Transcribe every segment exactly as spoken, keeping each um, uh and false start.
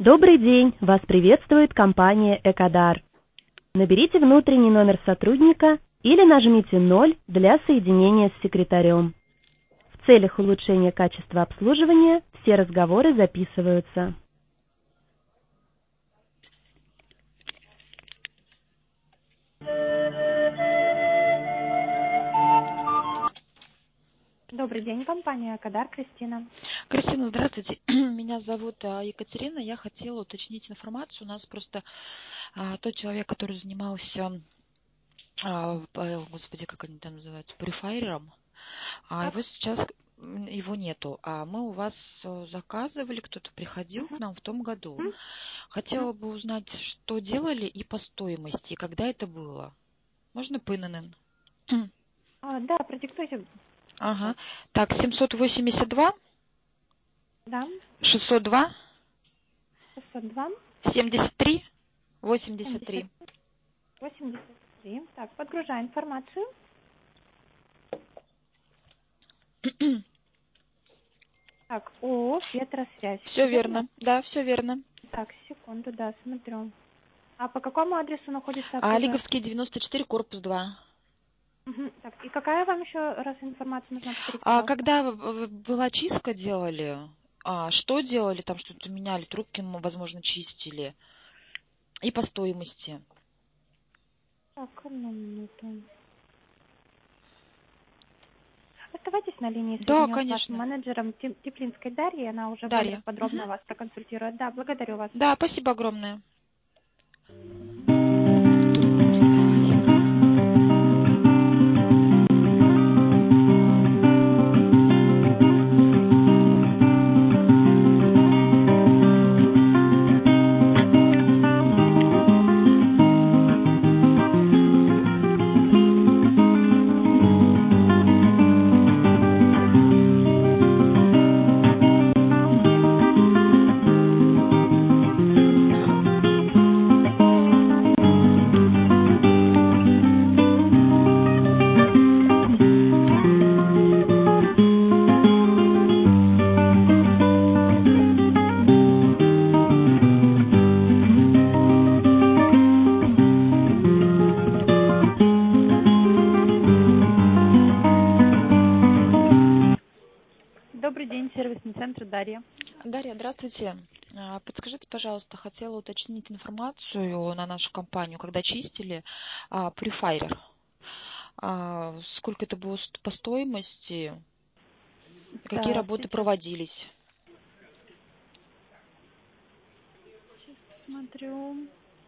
Добрый день! Вас приветствует компания Экодар. Наберите внутренний номер сотрудника или нажмите ноль для соединения с секретарем. В целях улучшения качества обслуживания все разговоры записываются. Добрый день, компания Экодар, Кристина. Кристина, здравствуйте. Меня зовут а, Екатерина. Я хотела уточнить информацию. У нас просто а, тот человек, который занимался, а, по- господи, как они там называются, префайером, а Так. его сейчас м, его нету. А мы у вас э, заказывали, кто-то приходил к нам в том году. Мгм. Хотела бы узнать, что делали и по стоимости, и когда это было. Можно по эн эн эн? А, да, продиктуйте. Ага. Так, семьсот восемьдесят два, Да, шестьсот два, шестьсот два, семьдесят три, восемьдесят семьдесят три. восемьдесят три. Так, подгружаю информацию. Так, ООО «Петросвязь». Все Верно? верно. Да, все верно. Так, секунду, да, смотрю. А по какому адресу находится А обслуживание? Лиговский девяносто четыре, корпус два. Мгм. Так, и какая вам еще раз информация нужна? Повторите, А пожалуйста. когда в- в- была чистка делали, а, что делали? Там что-то меняли, трубки, м, возможно, чистили. И по стоимости. Так, одну минуту. Оставайтесь на линии, Да, соединю с вашим конечно. менеджером Тем- Теплинской Дарьей, она уже более Дарья. Мгм. подробно вас проконсультирует. Да, благодарю вас. Да, спасибо огромное. Добрый день, сервисный центр Дарья. Дарья, здравствуйте. А, Подскажите, пожалуйста, хотела уточнить информацию на нашу компанию, когда чистили а, Purifier. А, Сколько это было ст- по стоимости? Какие Да, работы сейчас проводились? смотрю.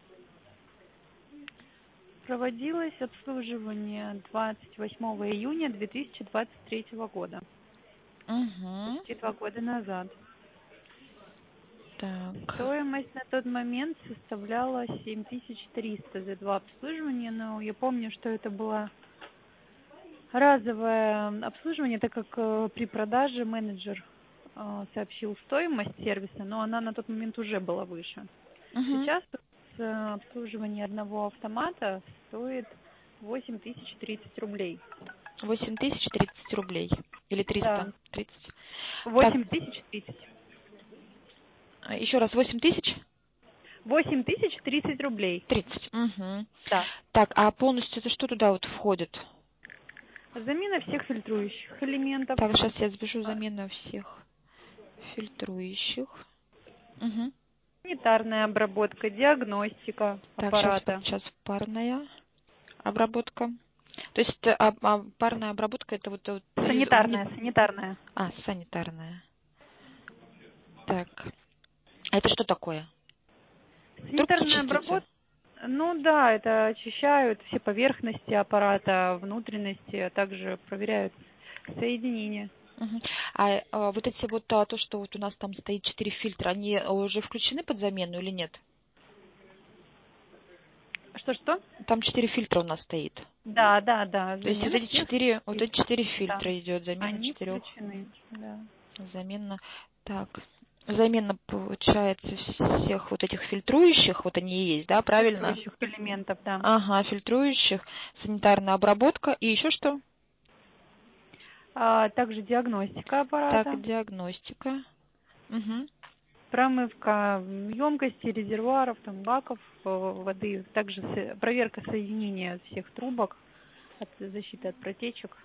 Проводилось обслуживание двадцать восьмого июня две тысячи двадцать третьего года. Угу. Почти два года назад. Так. Стоимость на тот момент составляла семь тысяч триста за два обслуживания, но я помню, что это было разовое обслуживание, так как э, при продаже менеджер э, сообщил стоимость сервиса, но она на тот момент уже была выше. Угу. Сейчас э, обслуживание одного автомата стоит восемь тысяч тридцать рублей. Восемь тысяч тридцать рублей. Или Да, триста тридцать. Так, восемь тысяч тридцать. еще раз, восемь тысяч восемь тысяч тридцать рублей. тридцать. Угу. Да. Так, а полностью это что туда вот входит? Замена всех фильтрующих элементов. Так, сейчас я запишу а, замена всех фильтрующих. Угу. Санитарная обработка, диагностика Так, сейчас, аппарата. сейчас парная обработка. То есть э, а- а парная обработка это вот, вот из- вне- Санитарная, санитарная. а, санитарная. Так, а это что такое? Трубки Санитарная чистятся? обработка, ну да, это очищают все поверхности аппарата, внутренности, а также проверяют соединения. Мгм. А, а, вот эти вот а, то, что вот у нас там стоит четыре фильтра, они а, уже включены под замену или нет? Что-что? Там четыре фильтра у нас стоит. Да, да, да, То есть вот замена эти всех четыре, вот эти фильтров. четыре Да, фильтра идет, замена они четырех. включены. Да. Замена. Так. Замена, получается, всех вот этих фильтрующих, вот они и есть, да, правильно? Фильтрующих элементов, да. Ага, фильтрующих, санитарная обработка и еще что? А также диагностика Так, аппарата. диагностика. Угу. промывка емкостей, резервуаров, там, баков э, воды, также со- проверка соединения всех трубок, от защиты от протечек.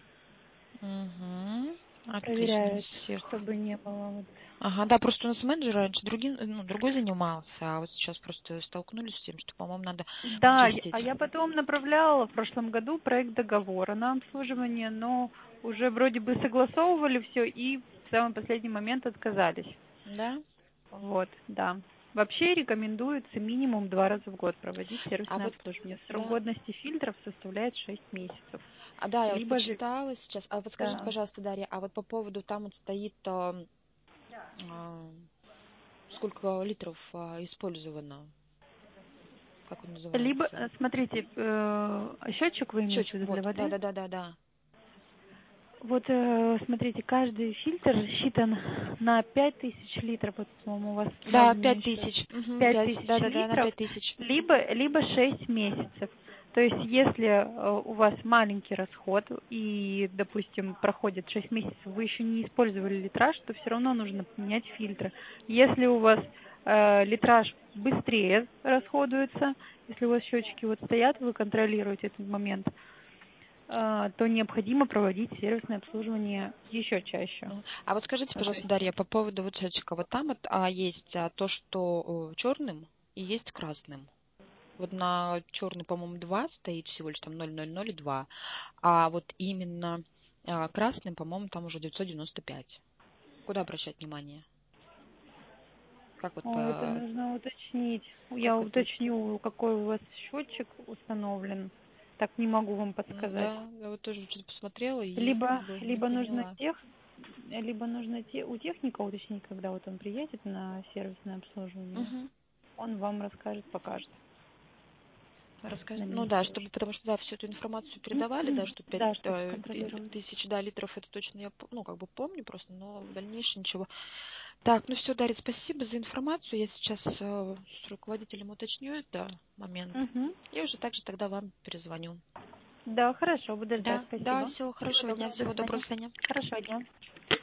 Угу. Отлично, Проверяют, всех. чтобы не было вот. Ага, да, просто у нас менеджер раньше другим, ну, другой занимался, а вот сейчас просто столкнулись с тем, что, по-моему, надо Да, я- чистить. а я потом направляла в прошлом году проект договора на обслуживание, но уже вроде бы согласовывали все и в самый последний момент отказались. Да? Вот, да. Вообще рекомендуется минимум два раза в год проводить А сервисное вот, обслуживание. Срок да, годности фильтров составляет шесть месяцев. а, да, я вот Либо же, почитала сейчас. А вот скажите, да, пожалуйста, Дарья, а вот по поводу там вот стоит, а, а, сколько литров а, использовано, как он либо, называется? э, смотрите, э, счетчик вы имеете в Счетчик, виду для вот, да, воды? да, да, да, да. Вот, э, смотрите, каждый фильтр рассчитан на пять тысяч литров. Вот, по-моему, у вас Да, базовый пять счет тысяч. Угу, пять пять, да, тысяч да, да, на литров, пять тысяч. либо, либо шесть месяцев. То есть, если э, у вас маленький расход и, допустим, проходит шесть месяцев, вы еще не использовали литраж, то все равно нужно поменять фильтры. Если у вас э, литраж быстрее расходуется, если у вас счетчики вот стоят, вы контролируете этот момент, э, то необходимо проводить сервисное обслуживание еще чаще. Мгм. А вот скажите, Ну, то пожалуйста, есть, Дарья, по поводу вот счетчика. Вот там вот, а, есть а, то, что черным и есть красным. Вот на черный, по-моему, два стоит всего лишь там ноль ноль ноль два, а вот именно а, красным, по-моему, там уже девятьсот девяносто пять. Куда обращать внимание? Как вот Ой, это по... нужно уточнить. Я Как это... уточню, какой у вас счетчик установлен. Так не могу вам м, подсказать. Да, я вот тоже что-то посмотрела и как Либо, бы не либо нужно поняла. тех, либо нужно те, у техника уточнить, когда вот он приедет на сервисное обслуживание. Угу. Он вам расскажет, покажет на Расскажите. Ну да, месте уже. чтобы, потому что да, всю эту информацию передавали, да, что пять Да, чтобы э, пи- контролировать. тысяч, да, литров, это точно я, по- ну, как бы помню просто, но в дальнейшем ничего. Так, ну все, Дарья, спасибо за информацию. Я сейчас э, с руководителем уточню этот момент. Мгм. И уже также тогда вам перезвоню. Да, хорошо, буду ждать. Да, да, Спасибо. всего Всего хорошего дня, доброго, до всего доброго, свидания. Саня. Хорошего дня.